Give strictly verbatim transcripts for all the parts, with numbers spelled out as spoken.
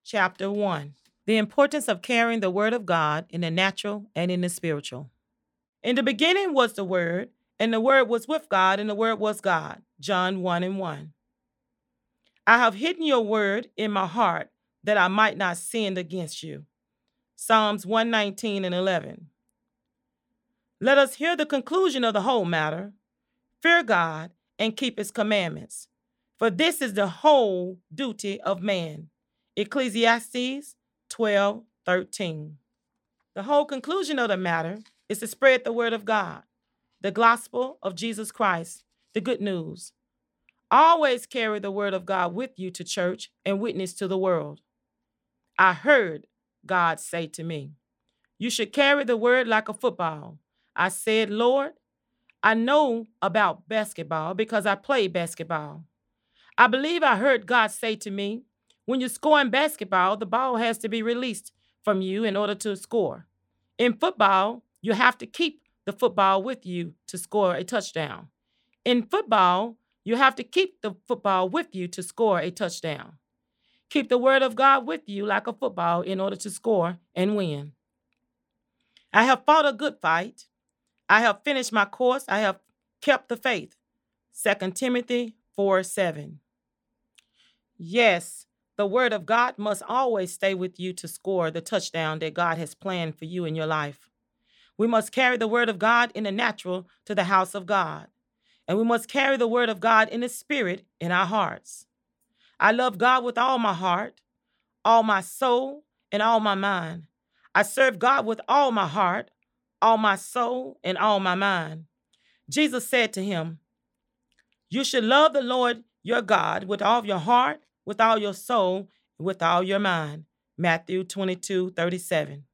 Chapter one. The importance of carrying the Word of God in the natural and in the spiritual. In the beginning was the Word, and the Word was with God, and the Word was God. John one and one. I have hidden your word in my heart that I might not sin against you. Psalms one nineteen and eleven. Let us hear the conclusion of the whole matter. Fear God and keep his commandments, for this is the whole duty of man. Ecclesiastes twelve thirteen. The whole conclusion of the matter is to spread the word of God, the gospel of Jesus Christ, the good news. Always carry the word of God with you to church and witness to the world. I heard God say to me, you should carry the word like a football. I said, Lord, I know about basketball because I play basketball. I believe I heard God say to me, when you score in basketball, the ball has to be released from you in order to score. In football, you have to keep the football with you to score a touchdown. In football, you have to keep the football with you to score a touchdown. Keep the word of God with you like a football in order to score and win. I have fought a good fight. I have finished my course. I have kept the faith. Second Timothy four seven. Yes, the word of God must always stay with you to score the touchdown that God has planned for you in your life. We must carry the word of God in the natural to the house of God. And we must carry the word of God in the spirit in our hearts. I love God with all my heart, all my soul, and all my mind. I serve God with all my heart, all my soul, and all my mind. Jesus said to him, you should love the Lord your God with all your heart, with all your soul, and with all your mind. Matthew twenty-two thirty-seven.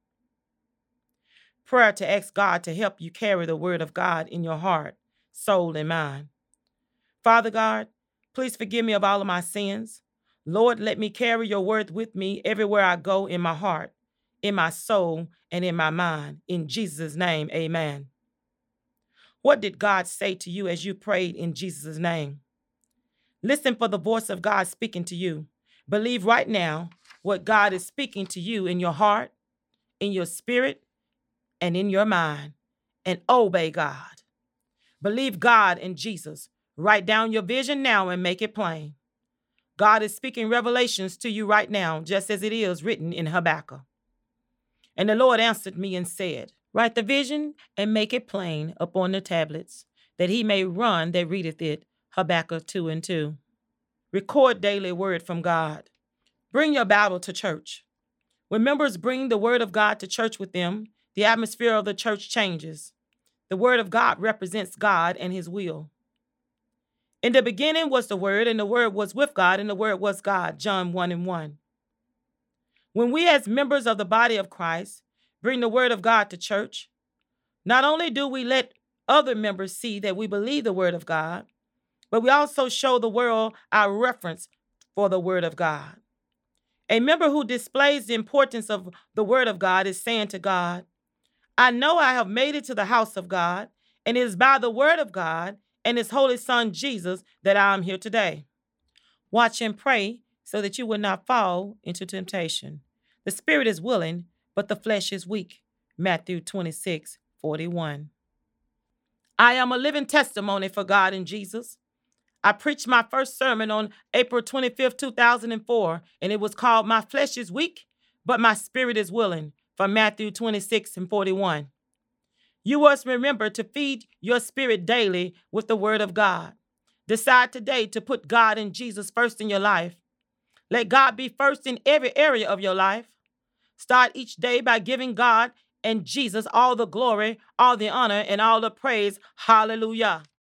Prayer to ask God to help you carry the word of God in your heart, soul, and mind. Father God, please forgive me of all of my sins. Lord, let me carry your word with me everywhere I go in my heart, in my soul, and in my mind. In Jesus' name, amen. What did God say to you as you prayed in Jesus' name? Listen for the voice of God speaking to you. Believe right now what God is speaking to you in your heart, in your spirit, and in your mind, and obey God. Believe God and Jesus. Write down your vision now and make it plain. God is speaking revelations to you right now, just as it is written in Habakkuk. And the Lord answered me and said, write the vision and make it plain upon the tablets, that he may run that readeth it. Habakkuk two and two. Record daily word from God. Bring your Bible to church. When members bring the word of God to church with them, the atmosphere of the church changes. The word of God represents God and his will. In the beginning was the word, and the word was with God, and the word was God. John one and one. When we as members of the body of Christ bring the word of God to church, not only do we let other members see that we believe the word of God, but we also show the world our reference for the word of God. A member who displays the importance of the word of God is saying to God, I know I have made it to the house of God, and it is by the word of God and his holy son Jesus that I am here today. Watch and pray so that you will not fall into temptation. The spirit is willing, but the flesh is weak. Matthew twenty-six forty-one. I am a living testimony for God and Jesus. I preached my first sermon on April twenty-fifth, two thousand four, and it was called My Flesh is Weak, but My Spirit is Willing, from Matthew twenty-six and forty-one. You must remember to feed your spirit daily with the word of God. Decide today to put God and Jesus first in your life. Let God be first in every area of your life. Start each day by giving God and Jesus all the glory, all the honor, and all the praise. Hallelujah.